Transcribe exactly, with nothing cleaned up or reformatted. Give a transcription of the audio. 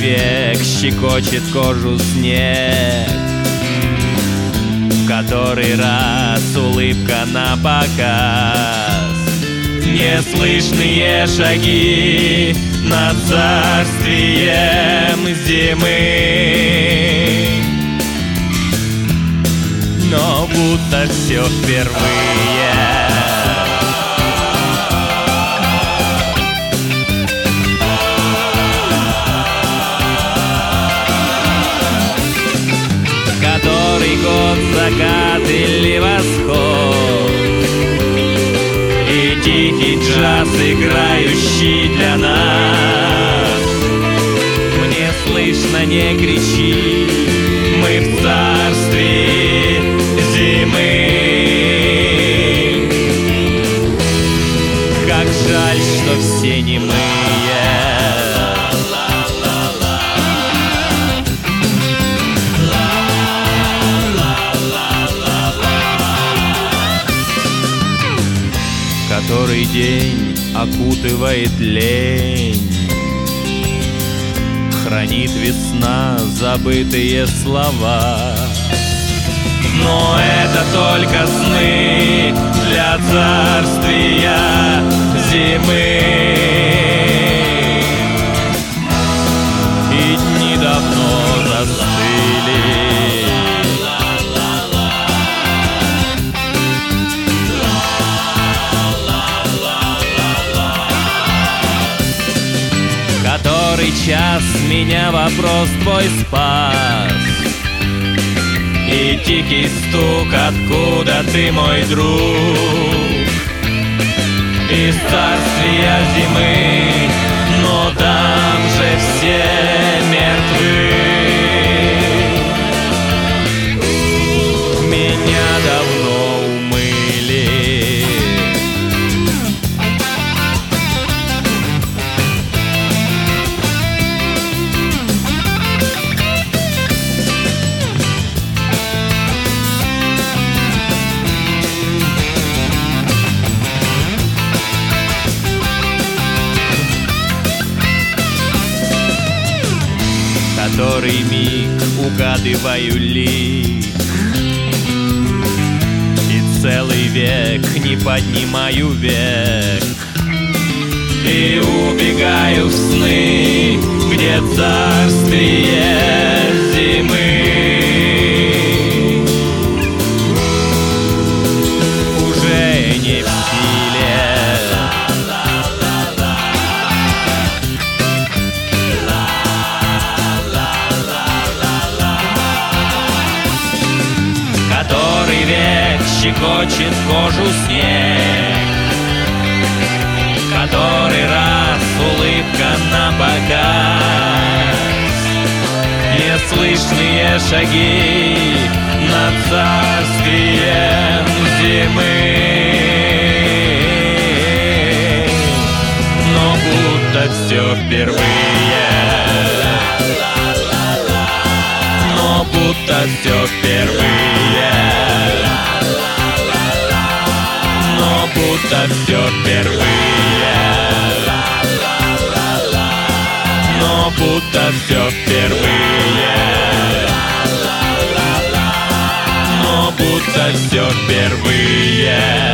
век щекочет кожу снег, в который раз улыбка на показ. Неслышные шаги над царствием зимы, но будто все впервые. Который год, закат или восход, и тихий джаз, играющий для нас. Мне слышно, не кричи, мы в царстве зимы. Как жаль, что все немые. Который день окутывает лень, хранит весна забытые слова. Но это только сны для царствия зимы, и дни давно застыли. Который час меня вопрос твой спас, и тихий стук, откуда ты, мой друг, из царствия зимы, но там же все мертвы. Меня давно умыли. Который миг угадываю лик, и целый век не поднимаю век, и убегаю в сны, где царствие зимы. Уже не в силе. Который век щекочет кожу снег, который раз улыбка на показ. Неслышные шаги над царствием зимы, но будто все впервые. Но будто все впервые. Но будто все впервые. Но будто все впервые. Но будто все впервые.